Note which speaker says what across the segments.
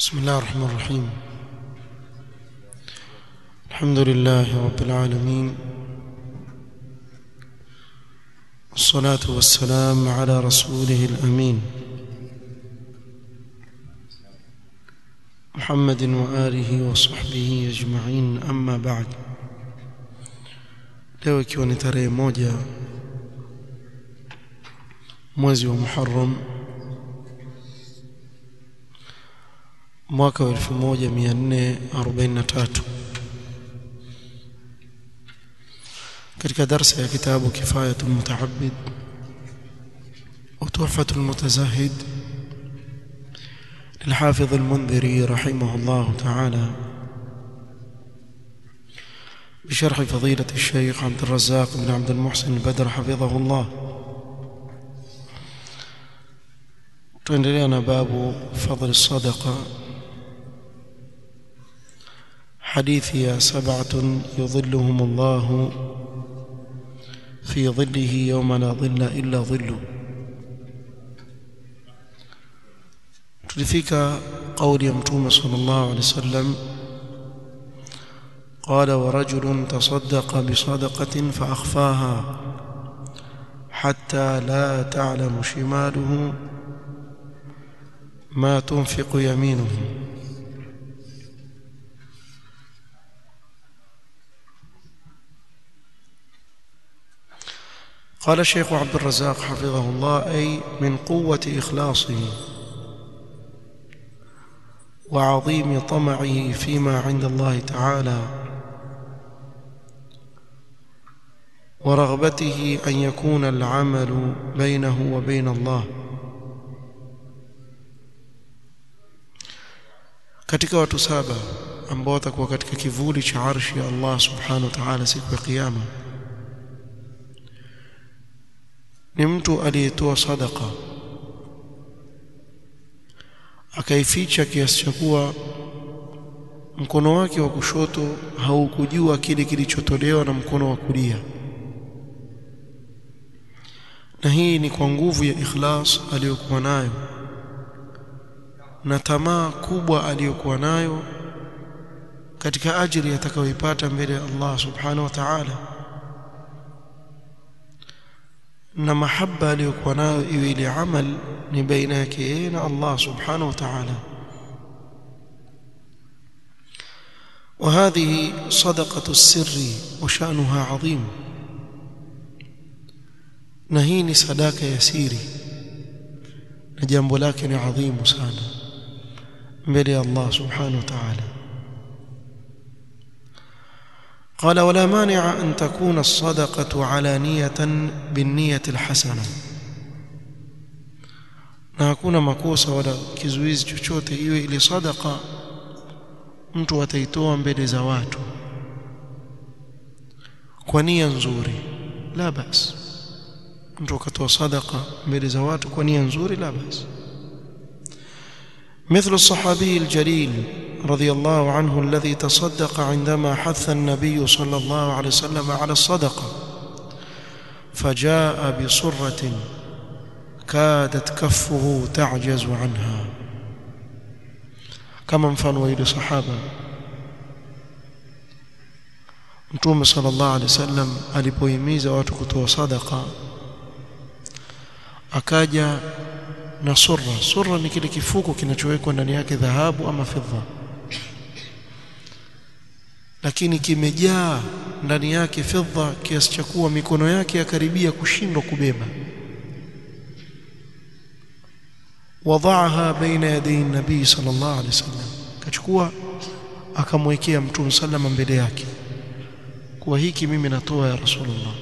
Speaker 1: بسم الله الرحمن الرحيم. الحمد لله رب العالمين، والصلاة والسلام على رسوله الأمين محمد وآله وصحبه أجمعين. أما بعد، leo ikiwa ni tarehe 1 mwezi wa Muharram mwaka 1443, katika darasa ya kitabu Kifayatul Muta'abbid wa Tuhfatul Mutazahid للحافظ المنذري رحمه الله تعالى بشرح فضيلة الشيخ عبد الرزاق بن عبد المحسن البدر حفظه الله. تندلنا باب فضل الصدقة، حديث يا 7 يظلهم الله في ظله يوم لا ظل إلا ظله. tulifika قول متوم صلى الله عليه وسلم قال: ورجل تصدق بصدقة فأخفاها حتى لا تعلم شماله ما تنفق يمينه. قال الشيخ عبد الرزاق حفظه الله: أي من قوة إخلاصه وعظيم طمعه فيما عند الله تعالى ورغبته أن يكون العمل بينه وبين الله. katika watu 7 ambao watakuwa katika kivuli cha arshi ya Allah subhanahu wa ta'ala siku ya kiyama ni mtu aliyetoa sadaqa akaificha kiasi cha kuwa mkono wake wa kushoto haukujua kile kilichotolewa na mkono wa kulia, na hii ni kwa nguvu ya ikhlas aliyokuwa nayo na tamaa kubwa aliyokuwa nayo katika ajiri atakayoipata mbele ya Allah subhanahu wa ta'ala, na mahaba aliyokuwa nayo iwe ile amal ni baina yake yeye na Allah subhanahu wa ta'ala. وهذه صدقة السر وشأنها عظيم، na hii ni sadaka ya siri na jambo lake ni adhimu sana mbele ya Allah subhanahu wa ta'ala. قال: ولا مانع أن تكون الصدقة علانية بالنية الحسنة، na hakuna makosa wala kizuizi chochote iwe ile sadaqa mtu ataitoa mbele za watu kwa nia nzuri, la bas. mtu akatoa sadaqa mbele za watu kwa nia nzuri, la bas. مثل الصحابي الجليل رضي الله عنه الذي تصدق عندما حث النبي صلى الله عليه وسلم على الصدقة فجاء بصرة كادت كفه تعجز عنها. كما mfano ile sahaba Mtume sallallahu alaihi wasallam alipohimiza watu kutoa sadaqa akaja na surra ni kile kifuko kinachowekwa ndani yake dhahabu ama fedha, lakini kimejaa ndani yake fedha kiasi cha kuwa mikono yake yakaribia kushindwa kubeba. وضعها بين يدي النبي صلى الله عليه وسلم, kachukua akamwekea Mtume sallama mbele yake, kwa hiki mimi natoa ya Rasulullah.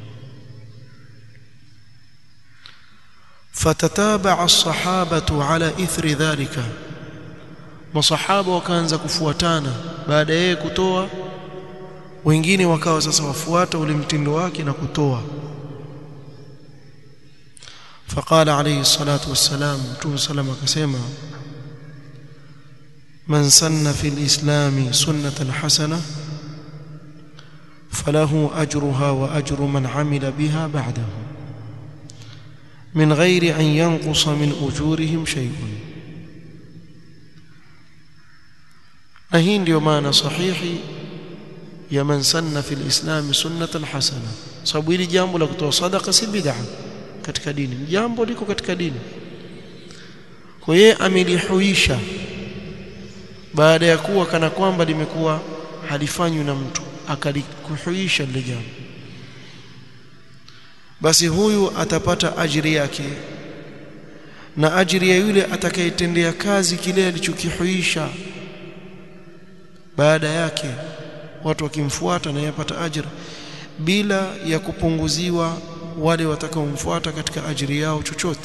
Speaker 1: فتتابع الصحابة على إثر ذلك, masahaba wakaanza kufuatana baada yeye kutoa, wengine wakawa sasa wafuata ule mtindo wake na kutoa. فقال عليه الصلاة والسلام Mtume salama akasema: من سن في الإسلام سنة حسنة فله أجرها وأجر من عمل بها بعده من غير أن ينقص من أجورهم شيء. na hii ndio maana sahihi ya man sanna fil islam sunnatan hasana, sababu hili jambo la kutoa sadaqa si bid'a katika dini, jambo liko katika dini. Kwa yeye amelihuisha baada ya kuwa kana kwamba limekuwa halifanywi na mtu, akalikuhuisha lile jambo, basi huyu atapata ajiri yake na ajiri ya yule atakayetendea kazi kile alichokihuisha baada yake, watu wakimfuata na yapata ajira bila ya kupunguziwa wale watakaomfuata katika ajiri yao chochote.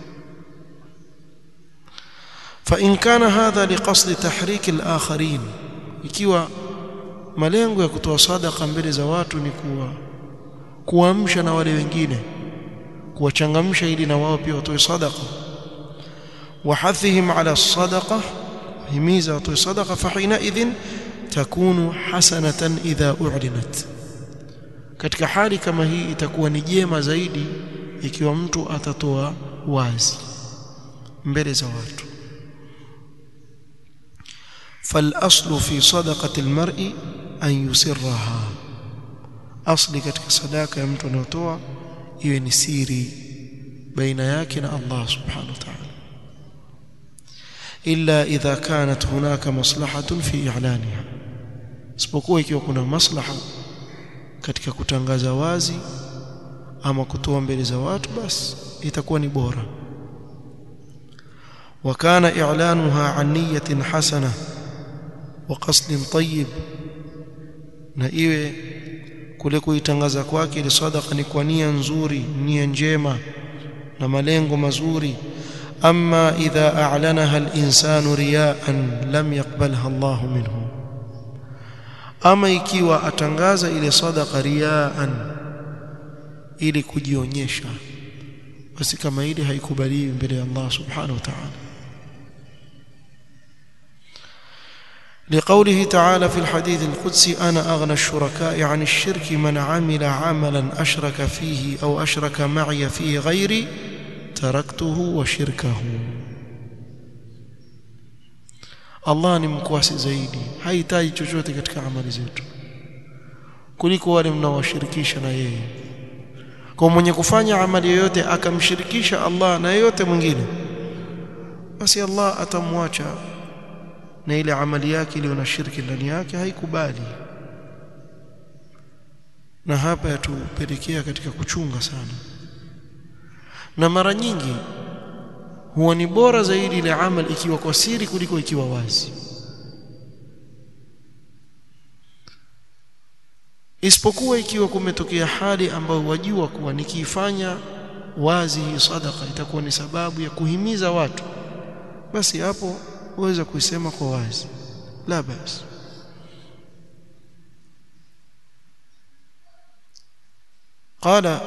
Speaker 1: Fa in kana hadha liqasd tahrik al-akharin, ikiwa malengo ya kutoa sadaqa mbele za watu ni kuamsha na wale wengine, kuwachangamsha ili na wao pia watoe sadaqa, wa hathihim ala as-sadaqa, himiza watoe sadaqa, fa hina idhin takunu hasanatan idha u'linat. Katika hali kama hii itakuwa ni jema zaidi ikiwa mtu atatoa wazi mbele za watu. Fal aslu fi sadaqati almar'i an yusirraha, asli katika sadaka ya mtu anayotoa iwe ni siri baina yake na Allah subhanahu wa ta'ala, illa idha kanat hunaka maslahatun fi i'laniha, isipokuwa ikiwa kuna maslaha katika kutangaza wazi ama kutoa mbele za watu, basi itakuwa ni bora. Wa kana i'lanuha an niyatin hasana wa qasdin tayyib, na iwe kule kuitangaza kwake ile sadaqa ni kwa nia nzuri, nia njema na malengo mazuri. Amma idha a'lanaha al-insanu riya'an lam yaqbalha Allahu minhu, ama ikiwa atangaza ile sadaqa riya'an ili kujionyesha, basi kama ile haikubaliwi mbele ya Allah subhanahu wa ta'ala. لقوله تعالى في الحديث القدسي أنا أغنى الشركاء عن الشرك من عمل عملا أشرك فيه أو أشرك معي فيه غيري تركته وشركه. Allah ni mkwasi zaidi, hahitaji chochote katika amali zetu kuliko wale mnaowashirikisha na yeye. Kwa mwenye kufanya amali yoyote akamshirikisha Allah na yote mwingine, basi Allah atamwacha na ile amali yake iliyo na shirki ndani yake haikubali. Na hapa yatupelekea katika kuchunga sana, na mara nyingi huwa ni bora zaidi ile amali ikiwa kwa siri kuliko ikiwa wazi, isipokuwa ikiwa kumetokea hali ambayo wajua kuwa nikiifanya wazi hii sadaqa itakuwa ni sababu ya kuhimiza watu, basi hapo uweza kuisema kwa wazi, la basi. Qala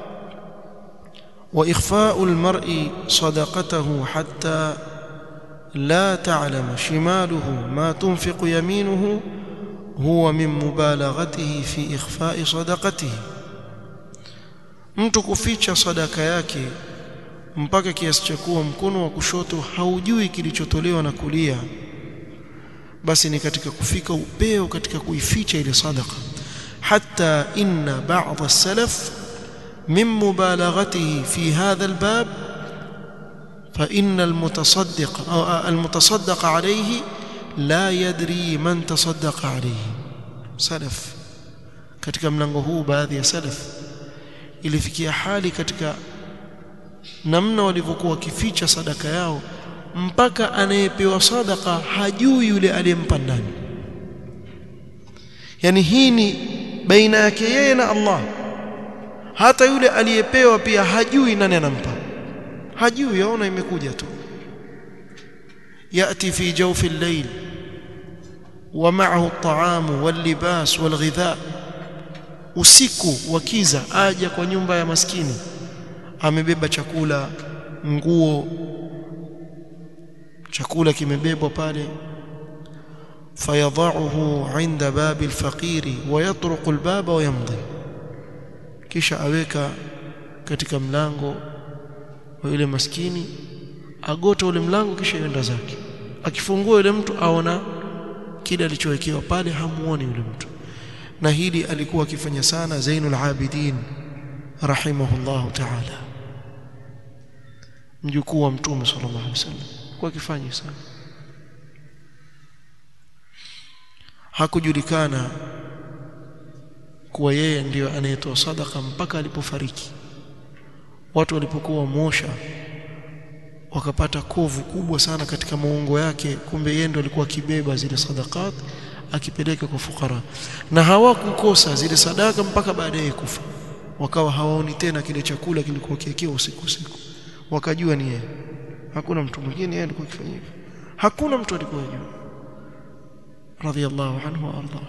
Speaker 1: وإخفاء المرء صدقته حتى لا تعلم شماله ما تنفق يمينه هو من مبالغته في إخفاء صدقته. mtu kuficha sadaka yake mpaka kiasi cha kuwa mkono wa kushoto haujui kilichotolewa na kulia, basi ni katika kufika upeo katika kuificha ile sadaqa. Hatta inna ba'd as-salaf من مبالغته في هذا الباب فإن المتصدق عليه لا يدري من تصدق عليه. سلف katika mlango huu, baadhi ya salaf ilifikia hali katika namna walivyokuwa wakificha sadaka yao mpaka anayepewa sadaka hajui yule aliyempa ndani. Yani hii ni baina yake yeye na Allah, hata yule aliyepewa pia hajui nani anampa, hajui, yaona imekuja tu. yati fi jawfi al-layl wa ma'ahu at-ta'am wal-libas wal-ghidha, usiku wakiza aja kwa nyumba ya maskini amebeba chakula, nguo, chakula kimebebwa pale. fayadha'uhu 'inda babi al-faqiri wa yatruqu al-baba wa yamdi, kisha aweka katika mlango wa yule maskini, agota ule mlango kisha yenda zake. Akifungua yule mtu aona kile alichowekewa pale hamuoni yule mtu. Na hili alikuwa akifanya sana Zainul Abidin rahimahullah ta'ala, mjukuu wa Mtume sallallahu alaihi wasallam, kwa kifanya sana. Hakujulikana kuwa yeye ndio anayetoa sadaka mpaka alipofariki. Watu walipokuwa mosha wakapata kovu kubwa sana katika maungo yake, kumbe yeye ndio alikuwa akibeba zile sadaqat akipeleka kwa fukara, na hawakukosa zile sadaka mpaka baadaye kufa. Wakawa hawaoni tena kile chakula kilikuwa kikiwa usiku, wakajua ni yeye, hakuna mtu mwingine, yeye alikuwa akifanya hivyo, hakuna mtu alikuwa ajua. Radiyallahu anhu wa arda.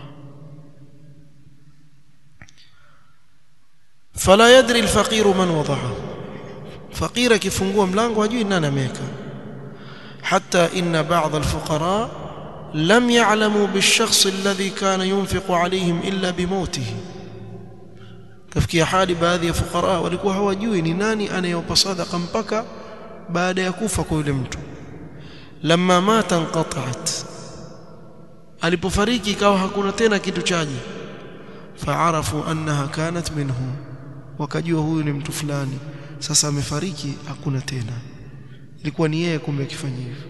Speaker 1: Fala yadri alfaqiru man wadaha, faqira kifungua mlango hajui nani ameweka. Hatta inna ba'd alfuqara lam ya'lamu bishakhs alladhi kana yunfiqu alayhim illa bimawtihi. Kafikia hali baadhi ya fuqara walikuwa hawajui ni nani anayewapa sadaqa mpaka baada ya kufa kwa yule mtu. Lamma mata inqata'at, alipofariki ikawa hakuna tena kitu chaji. Fa'arafu annaha kanat minhu, wakajua huyu ni mtu fulani, sasa amefariki, hakuna tena, ilikuwa ni yeye kumbe akifanya hivyo.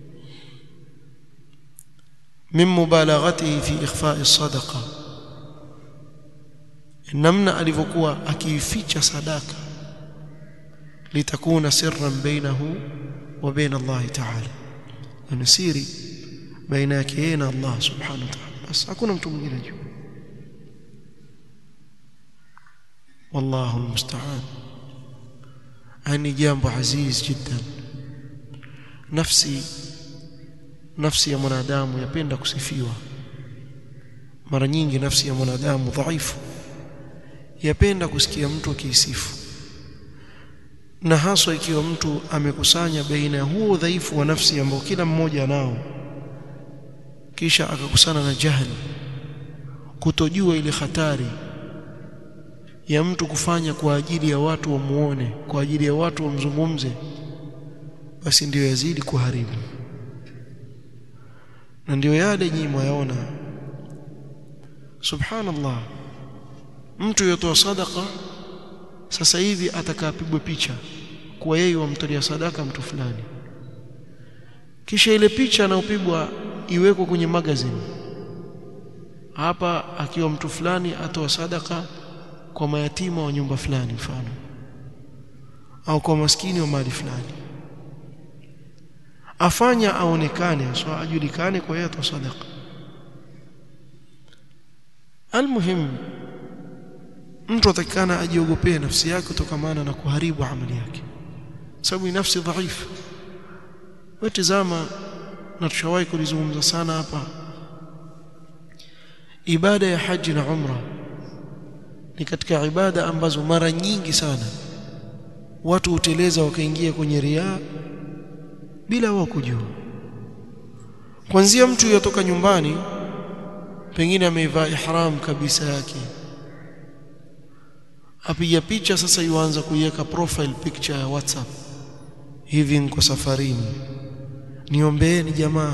Speaker 1: Min mubalaghatihi fi ikhfa'i as-sadaqa, namna alivyokuwa akiificha sadaka, litakuna sirran bainahu wa bain Allah ta'ala, ni siri baina yake yeye na Allah subhanahu wa ta'ala, bas hakuna mtu mwingine ajua. Wallahu almusta'an. Ani jambo aziz jiddan. Nafsi ya mwanadamu yapenda kusifiwa. Mara nyingi nafsi ya mwanadamu dhaifu yapenda kusikia mtu akisifu, na haswa ikiwa mtu amekusanya baina ya huo dhaifu wa nafsi ambao kila mmoja nao, kisha akakusana na jahili, kutojua ile hatari ya mtu kufanya kwa ajili ya watu wamuone, kwa ajili ya watu wamzungumze, basi ndio yazidi kuharibu. Na ndio yale nyinyi mwaona, subhanallah, mtu yotoa sadaka sasa hivi atakapigwa picha kwa yeye wamtolea sadaka mtu fulani, kisha ile picha anayopigwa iwekwe kwenye magazine, hapa akiwa mtu fulani atoa sadaka kwa mayatima wa nyumba fulani mfano, au kwa maskini wa mali fulani, afanya aonekane, so ajulikane kwa yeye atoa sadaka. Almuhim, mtu atakana ajiogopee nafsi yake kutokana na kuharibu amali yake, sababu ni nafsi dhaifu. Watazama, na tushawahi kulizungumza sana hapa, ibada ya haji na umra ni katika ibada ambazo mara nyingi sana watu huteleza wakaingia kwenye riaa bila wao kujua. Kuanzia mtu yotoka nyumbani, pengine ameivaa ihram kabisa yake, apiga picha, sasa yuanza kuiweka profile picture ya WhatsApp, hivi niko safarini, niombeeni jamaa.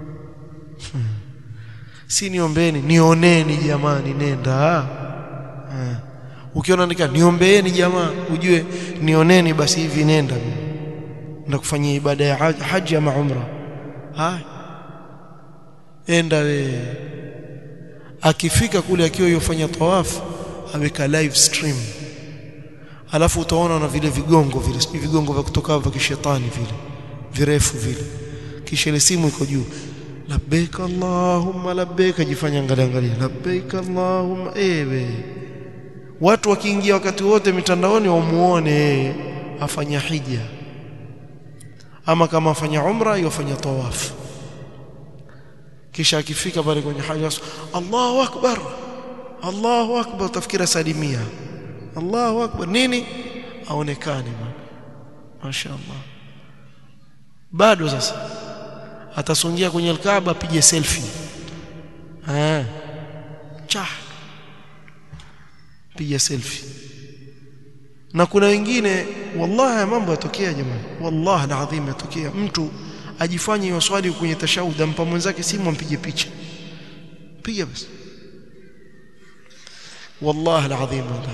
Speaker 1: Si niombeeni, nioneni jamani, nenda. Ukiona nika niombeeni jamaa, ujue nioneni basi, hivi nenda kufanyia ibada ya haji ama umra. Enda we. Akifika kule akiwa yofanya tawafu, aweka live stream, alafu utaona na vile vigongo vile, si vigongo vya kutoka vya kishetani vile virefu vile, kisha ile simu iko juu, labbaik allahumma labbaik, ajifanya angalia labbaik allahumma. Ewe watu wakiingia wakati wote mitandaoni wamuone afanya hija, ama kama afanya umra yofanya tawafu, kisha akifika pale kwenye haja, Allahu akbar, Allahu akbar, tafikira salimia, Allahu akbar nini, aonekane mashaallah. Bado sasa atasongia kwenye Kaaba, apige selfie, piga selfie. Na kuna wengine wallahi mambo yatokea jamani, wallahi alazim yatokea, mtu ajifanye yoswali kwenye tashahud, ampa mwenzake simu ampige picha, piga basi. Wallahi alazim hada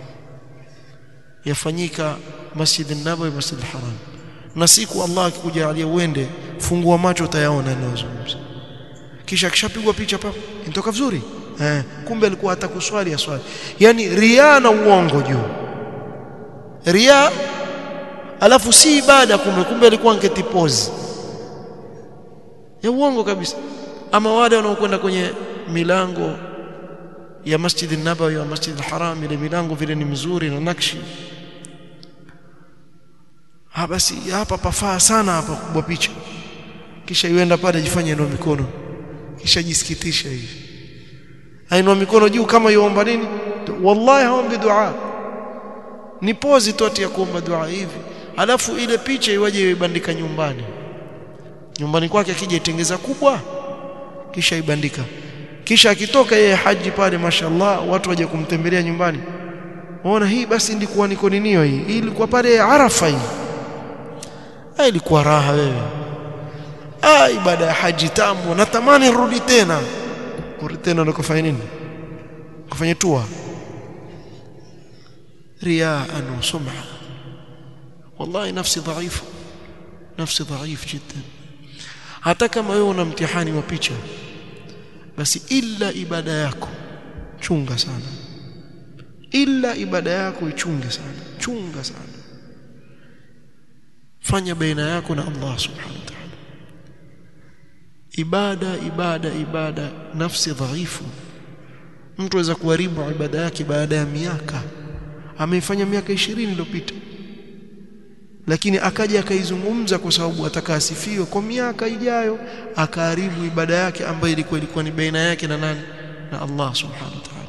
Speaker 1: yafanyika Masjid an-Nabawi, Masjid al-Haram, na siku Allah akikujalia uende, fungua macho utayaona yanayozungumza. Kisha kishapigwa picha papo inatoka vizuri, kumbe alikuwa atakuswali aswali. Yani riya na uongo juu, riya alafu si ibada, kumbe alikuwa angeti pose ya uongo kabisa. Ama wale wanaokwenda kwenye milango ya Masjid an-Nabawi wa Masjid al-Haram, ile milango vile ni mizuri na nakshi, basi hapa pafaa sana hapa kubwa picha, kisha yuenda pale ajifanye inua mikono, kisha jisikitisha hivi, ainua mikono juu kama yuomba nini. Wallahi haombi dua, ni pozi tu ya kuomba dua hivi. Alafu ile picha iwaje ibandika nyumbani kwake, akija itengeza kubwa, kisha ibandika, kisha akitoka yeye haji pale, mashallah, watu waje kumtembelea nyumbani, waona hii basi ndikuwa niko ninio, hii ilikuwa pale Arafa, hii ilikuwa raha wewe. Ibada ya haji tamu, natamani rudi tena. Na kufanya nini? Kufanya tua riyaan wa sum'a. Wallahi nafsi dhaif jiddan. Hata kama wewe una mtihani wa picha, basi illa ibada yako chunga sana, illa ibada yako ichunge sana, chunga sana. Fanya baina yako na Allah subhanahu wa ta'ala. Ibada, nafsi dhaifu. Mtu aweza kuharibu ibada yake baada ya miaka, ameifanya miaka 20 iliyopita, lakini akaja akaizungumza kwa sababu atakasifiwe kwa miaka ijayo, akaharibu ibada yake ambayo ilikuwa ni baina yake na nani? Na Allah subhanahu wa ta'ala.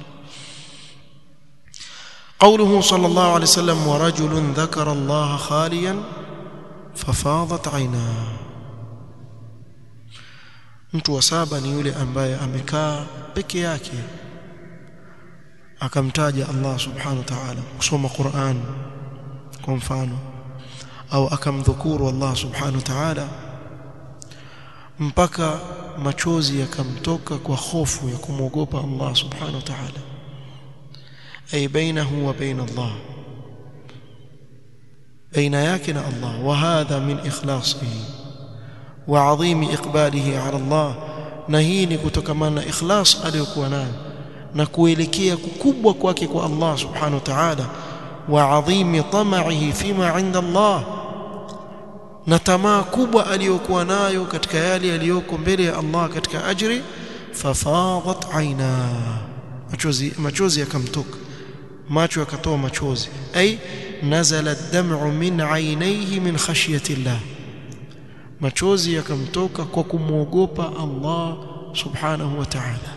Speaker 1: قوله صلى الله عليه وسلم: ورجل ذكر الله خاليا ففاضت عيناه. Mtu wa saba ni yule ambaye amekaa peke yake akamtaja Allah subhanahu wa ta'ala, kusoma Qur'an kwa mfano, au akamdhukuru Allah subhanahu wa ta'ala mpaka machozi yakamtoka kwa hofu ya kumwogopa Allah subhanahu wa ta'ala. Ay bainahu wa bain Allah, baina yake na Allah. Wa hadha min ikhlasihi wa adhimi iqbalihi ala Allah, na hii ni kutokana na ikhlas aliyokuwa nayo na kuelekea kukubwa kwake kwa Allah subhanahu wa ta'ala. Wa adhimi tama'ihi fima 'inda Allah, na tamaa kubwa aliyokuwa nayo katika yale yaliyoko mbele ya Allah katika ajri. Fafadat aina, machozi yakamtoka, macho yakatoa machozi. Ay nazala ad-dam'u min 'ainayhi min khashyati Allah, machozi yakamtoka kwa kumwogopa Allah subhanahu wa ta'ala.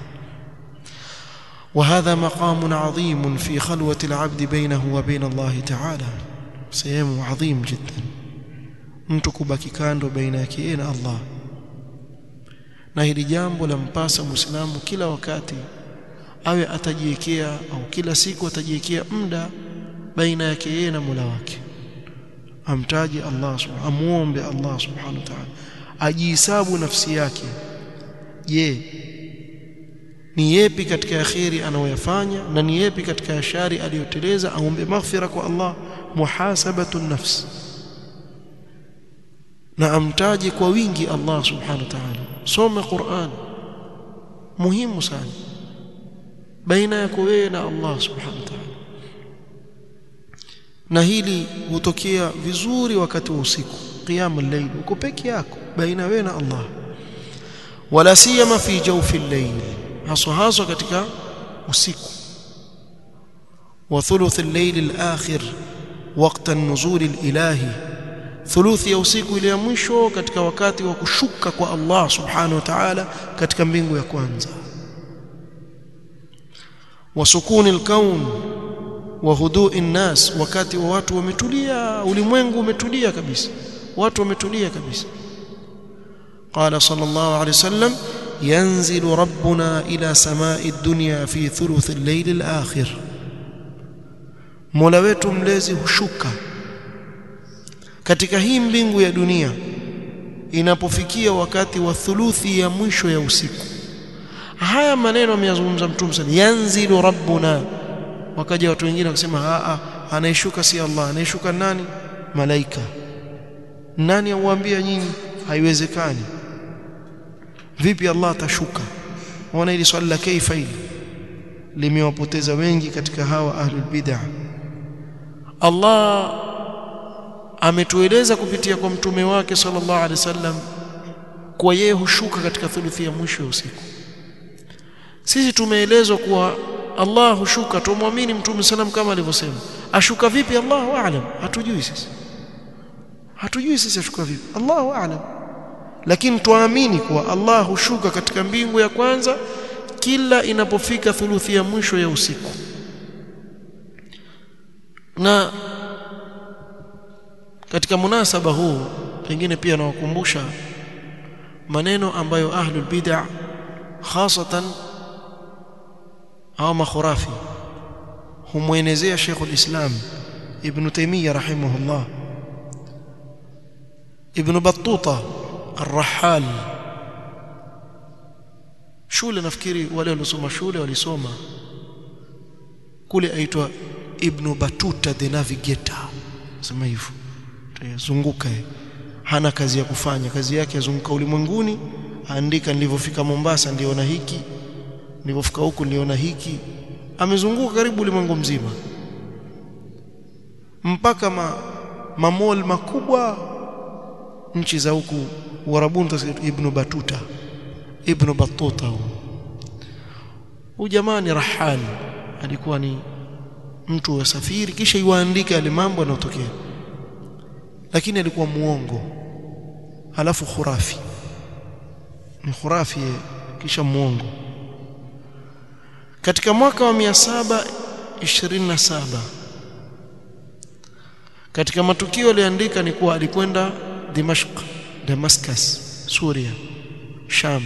Speaker 1: وهذا مقام عظيم في خلوة العبد بينه وبين الله تعالى. سيم عظيم جدا mtu kubaki kando baina yake na Allah, na hili jambo lampasa muislamu kila wakati awe atajiwekea, au kila siku atajiwekea muda baina yake na Mola wake, amtaje Allah subhanahu, amuombe Allah subhanahu wa ta'ala, ajihesabu nafsi yake. Je, ni yepi katika khairi anayoyafanya na ni yepi katika shari aliyoteleza? Aombe maghfira kwa Allah, muhasabatu nafsi, na amtaje kwa wingi Allah subhanahu wa ta'ala. Soma Qur'an, muhimu sana baina yako wewe na Allah subhanahu wa ta'ala, na hili hutokea vizuri wakati wa usiku, qiyamul layl, uko peke yako baina wewe na Allah. Wala siyama fi jawfil layl, haswa katika usiku. Wa thuluthil layl al-akhir waqta an-nuzul al-ilahi, thuluthi ya usiku ile ya mwisho katika wakati wa kushuka kwa Allah subhanahu wa ta'ala katika mbingu ya kwanza. Wa sukuni al-kawn wa hudu'i an-nas, wakati wa watu wametulia, ulimwengu umetulia kabisa, watu wametulia kabisa. Qala sallallahu alayhi wasallam: yanzilu rabbuna ila samai ad-dunya fi thuluth al-layl al-akhir, Mola wetu mlezi hushuka katika hii mbingu ya dunia inapofikia wakati wa thuluthi ya mwisho ya usiku. Haya maneno ameyazungumza Mtume sana, yanzilu rabbuna. Wakaja watu wengine wakasema anaishuka si Allah, anaishuka nani? Malaika. Nani auambia nyinyi? Haiwezekani. Vipi Allah atashuka? Wana ili swali la kaifa hili limewapoteza wengi katika hawa ahlul bid'ah. Allah ametueleza kupitia kwa mtume wake sallallahu alaihi wasallam kwa yeye hushuka katika thuluthi ya mwisho ya usiku. Sisi tumeelezwa kuwa Allah hushuka, tumwamini mtume sallam kama alivyosema. Ashuka vipi? Allahu a'lam, hatujui sisi ashuka vipi, Allahu a'lam. Lakini tuamini kuwa Allah hushuka katika mbingu ya kwanza kila inapofika thuluthi ya mwisho ya usiku. Na katika munasaba huu pengine pia nawakumbusha maneno ambayo ahlul bid'ah hasatan au makhurafi humwenezea Sheikh al-Islam Ibn Taymiyyah rahimahullah, Ibn Battuta Ar-Rahal. Shule nafikiri wale waliosoma shule walisoma kule, aitwa Ibn Battuta the Navigator, sema hivyo. Zunguka, hana kazi ya kufanya, kazi yake yazunguka ulimwenguni, aandika nilivyofika Mombasa niliona hiki, nilipofika huku niliona hiki. Amezunguka karibu ulimwengu mzima mpaka mamol makubwa nchi za huku Uarabuni. Ibn Battuta, Ibn Battuta huyu jamaa ni rahal, alikuwa ni mtu wa safiri kisha yuandika yale mambo yanayotokea, lakini alikuwa muongo, halafu khurafi. Ni khurafi kisha muongo. Katika mwaka wa 727 katika matukio aliandika ni kuwa alikwenda Damascus, Syria, Sham.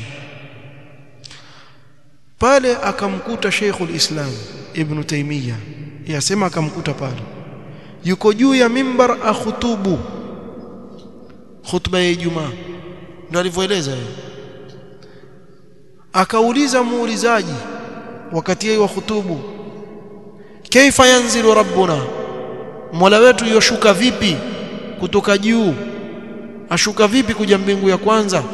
Speaker 1: Pale akamkuta Sheikhul Islam Ibn Taymiyyah, yasema akamkuta pale yuko juu ya mimbar akhutubu khutba ya Ijumaa, ndio alivyoeleza yeye. Akauliza muulizaji wakati yeye wa khutubu, kaifa yanzilu rabbuna, Mola wetu yoshuka vipi kutoka juu, ashuka vipi kuja mbingu ya kwanza?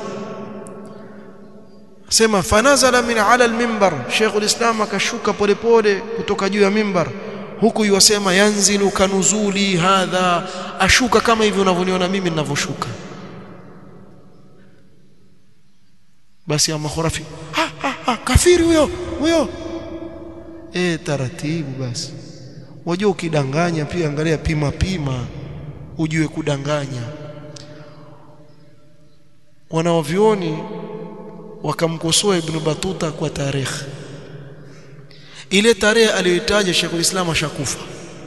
Speaker 1: Sema fanazala min ala al-minbar, Sheikhul Islam akashuka polepole kutoka juu ya mimbar, huku yosema yanzilu kanuzuli hadha, ashuka kama hivi unavyoniona mimi ninavyoshuka. Basi ama khurafi, kafiri huyo. Taratibu basi. Wajua ukidanganya pia angalia pima ujue kudanganya. Wanaovioni wakamkosoa Ibn Battuta kwa tarehe. Ile tarehe aliyoitaja Sheikhul Islam ashakufa.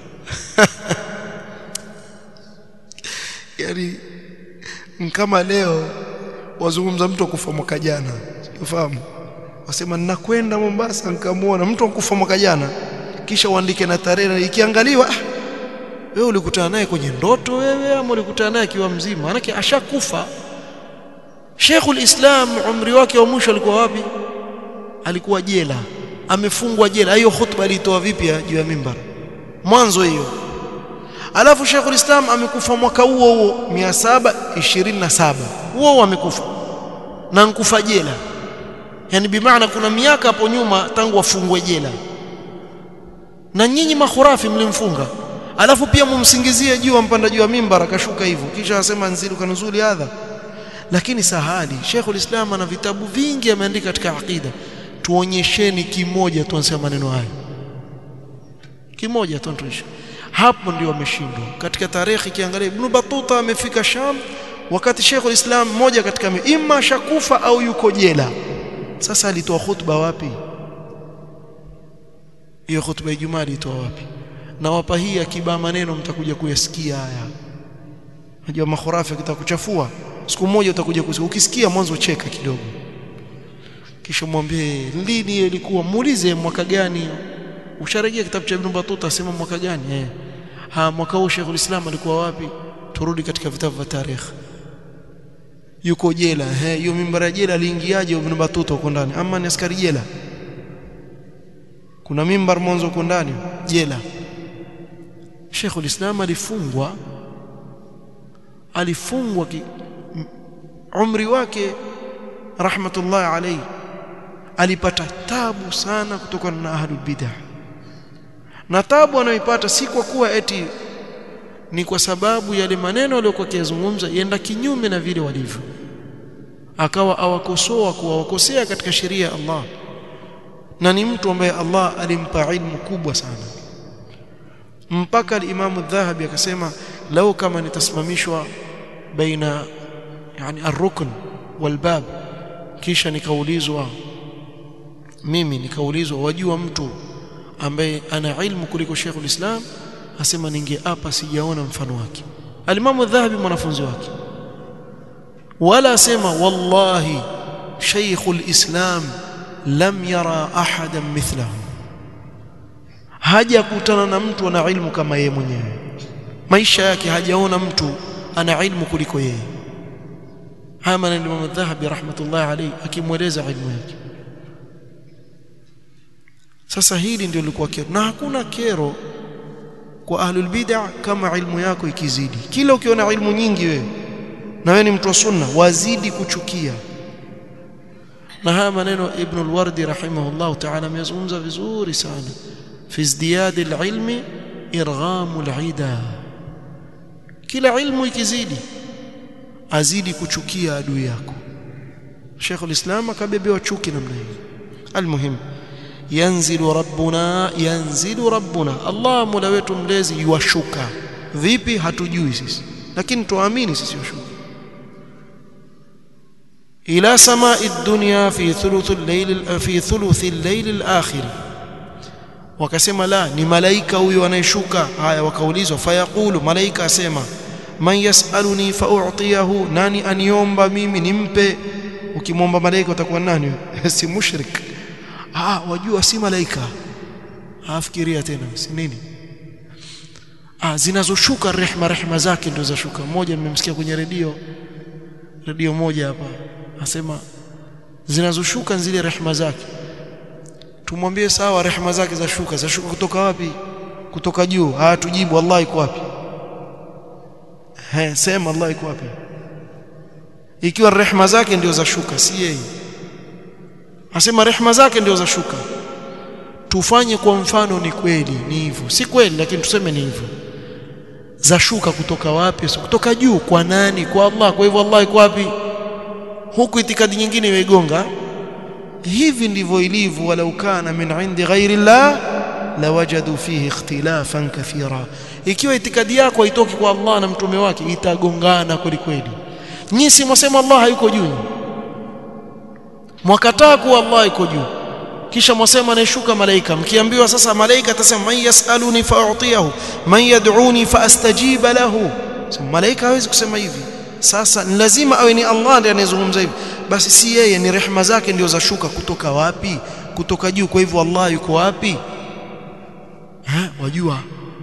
Speaker 1: Yaani kama leo wazungumza mtu akufa mwaka jana, unafahamu? Wasema ninakwenda Mombasa nikamuona mtu akufa mwaka jana, kisha uandike na tarehe, ikiangaliwa wewe ulikutana naye kwenye ndoto wewe ama ulikutana naye akiwa mzima? Maana ashakufa. Sheikhul Islam umri wake wa mwisho alikuwa wapi? Alikuwa jela, amefungwa jela. Hiyo khutba alitoa vipi juu ya mimbar mwanzo hiyo? Alafu Sheikhul Islam amekufa mwaka huo 727, huo amekufa na nkufa jela. Yani bimaana kuna miaka hapo nyuma tangu wafungwe jela, na nyinyi makhurafi mlimfunga, alafu pia mumsingizie juu ampanda juu ya mimbar akashuka hivyo, kisha asema nzilu kanuzuli hadha. Lakini sahali Sheikhul Islam ana vitabu vingi ameandika katika aqida. Tuonyesheni kimoja tuanze maneno haya, kimoja tuonyeshe. Hapo ndio wameshindwa. Katika tarehe kiangalia, Ibn Battuta amefika Sham wakati Sheikhul Islam mmoja katika imma shakufa au yuko jela. Sasa alitoa khutba wapi? Hiyo khutba ya Ijumaa alitoa wapi? Na wapa hii akiba maneno mtakuja kuyasikia haya. Unajua makhurafi kitakuchafua. Siku moja utakuja kusikia. Ukisikia mwanzo cheka kidogo, kisha mwambie lini ilikuwa, muulize mwaka gani. Usharejea kitabu cha Ibn Battuta, sema mwaka gani? Mwaka huo Sheikhul Islam alikuwa wapi? Turudi katika vitabu vya tarehe. yuko jela. Hiyo mimbar ya jela aliingiaje Ibn Battuta huko ndani? Ama ni askari jela? Kuna mimbar mwanzo huko ndani jela. Sheikh al-Islam alifungwa umri wake rahmatullahi alayhi, alipata tabu sana kutokana na ahlul bid'ah. Na tabu anayoipata si kwa kuwa eti ni kwa sababu yale maneno aliyokuwa akizungumza yenda kinyume na vile walivyo, akawa awakosoa kuwakosea katika sheria ya Allah, na ni mtu ambaye Allah alimpa ilmu kubwa sana, mpaka al-Imam al-Dhahabi akasema lau kama nitasimamishwa baina yani ar-rukn wal-bab, kisha nikaulizwa wajua mtu ambaye ana ilmu kuliko Sheikh al-Islam, asema ningeapa sijaona mfano wake. Al-Imam al-Dhahabi mwanafunzi wake, wala asema wallahi Sheikh al-Islam lam yara ahadan mithlahu, hajakutana na mtu ana ilmu kama yeye mwenyewe, maisha yake hajaona mtu ana ilmu kuliko yeye. Haya maneno Imam al-Dhahabi rahmatullahi alayhi akimweleza ilmu yake. Sasa hili ndio lilikuwa kero, na hakuna kero kwa ahlul bid'ah kama ilmu yako ikizidi. Kila ukiona ilmu nyingi wewe na wewe ni mtu wa sunna, wazidi kuchukia. Na haya maneno Ibn al-Wardi rahimahullah ta'ala amezungumza vizuri sana, fi izdiyad al-ilmi irgham al-ida. Kila ilmu ikizidi azidi kuchukia adui yako. Sheikh al-Islam akabebewa chuki namna hii. Almuhim, yanzilu rabbuna, Allah mola wetu mlezi yuwashuka. Vipi? Hatujui sisi, lakini tuamini sisi yashuka. Ila samai dunya fi thuluthi al-layl al-akhir. Wakasema la, ni malaika huyo anayeshuka. Haya, wakaulizwa, fayaqulu, malaika asema, man yasaluni fa'utiyahu, nani aniomba mimi nimpe. Ukimwomba malaika utakuwa nani? Si mushrik. Wajua si malaika. Afikiria tena si nini? Zinazoshuka rehma zake ndio zashuka. Mmoja nimemsikia kwenye redio moja hapa, asema zinazoshuka zile rehma zake. Tumwambie sawa, rehma zake zashuka kutoka wapi? Kutoka juu. Tujibu Allah iko wapi? Sema Allah iko wapi? Ikiwa rehma zake ndio zashuka, si yeye. Asema rehma zake ndio zashuka. Tufanye kwa mfano ni kweli, ni hivyo. Si kweli, lakini tuseme ni hivyo. Zashuka kutoka wapi? Kutoka juu. Kwa nani? Kwa Allah. Kwa hivyo Allah iko wapi? Huku itikadi nyingine imegonga. Hivi ndivyo ilivyo. Walau kana min indi ghairi Allah lawajadu fihi ikhtilafan kathira. Ikiwa itikadi yako haitoki kwa Allah na mtume wake, itagongana kweli kweli. Nyinyi si mwasema Allah hayuko juu, mwakataa kuwa Allah yuko juu, kisha mwasema anashuka malaika. Mkiambiwa sasa malaika atasema man yasaluni fa'utiyahu, man yad'uni fa'astajiba lahu. Sasa malaika hawezi kusema hivi. Sasa ni lazima awe ni Allah ndiye anayezungumza hivi. Basi si yeye, ni rehema zake ndio zashuka. Kutoka wapi? Kutoka juu. Kwa hivyo Allah yuko wapi? Wajua,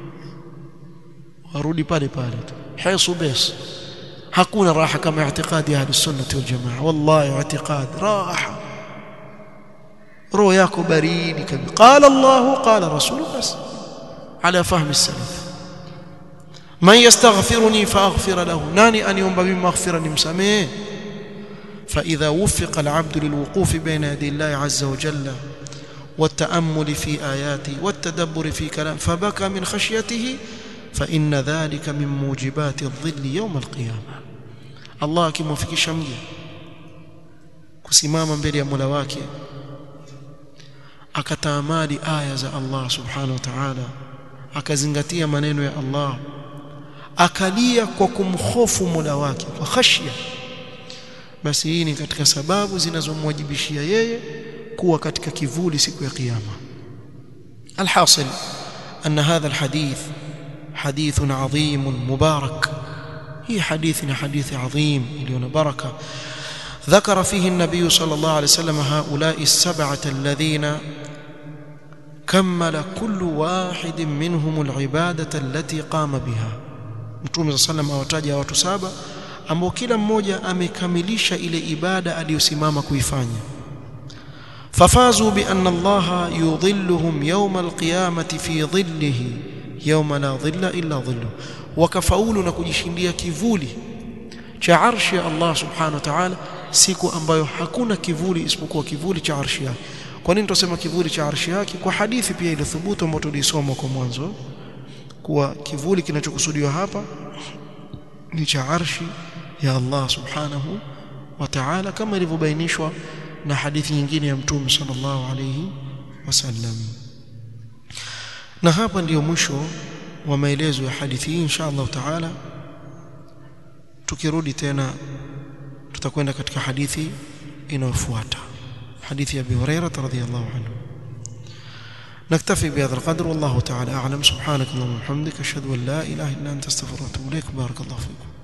Speaker 1: warudi pale pale tu. Haisu bas. Hakuna raha kama i'tiqadi ahli sunnah wal jamaa. Wallahi i'tiqad raha, roho yako baridi kabisa. Qala Allah qala rasul, bas ala fahmi salaf. Man yastaghfiruni faaghfir lahu, nani aniomba mimi maghfira nimsamee. فإذا وفق العبد للوقوف بين يدي الله عز وجل والتأمل في آياته والتدبر في كلام فبكى من خشيته فإن ذلك من موجبات الظل يوم القيامة. الله akimwafikisha mja kusimama mbele ya Mola wake akataamali aya za Allah subhanahu wa ta'ala, akazingatia maneno ya Allah, akalia kwa kumhofu Mola wake kwa khashya, basi hii ni katika sababu zinazomwajibishia yeye kuwa katika kivuli siku ya kiyama. Alhasil anna hadha alhadith hadithun adhim mubarak. هي حديث عظيم iliyo baraka. ذكر فيه النبي صلى الله عليه وسلم هؤلاء السبعة الذين كمل كل واحد منهم العبادة التي قام بها. Mtume صلى الله عليه وسلم awataja watu saba ambao kila mmoja amekamilisha ile ibada aliyosimama kuifanya. fafazu bi anna Allah yudhilluhum yawm alqiyamati fi dhillihi yawma la dhilla illa dhilluhu, wakafaulu na kujishindia kivuli cha arshi ya Allah subhanahu wa ta'ala, siku ambayo hakuna kivuli isipokuwa kivuli cha arshi yake. Kwa nini tunasema kivuli cha arshi yake? Kwa hadithi pia ile thubutu ambayo tulisoma kwa mwanzo, kuwa kivuli kinachokusudiwa hapa ni cha arshi ya Allah subhanahu wa ta'ala, kama ilivyobainishwa na hadithi nyingine ya Mtume sallallahu alayhi wasallam. Na hapa ndiyo mwisho wa maelezo ya hadithi hii. Insha Allah ta'ala tukirudi tena tutakwenda katika hadithi inayofuata, حديث أبي هريرة رضي الله عنه. نكتفي بهذا القدر والله تعالى أعلم. سبحانك اللهم وبحمدك أشهد أن لا إله إلا أنت أستغفرك وأتوب إليك. بارك الله فيكم.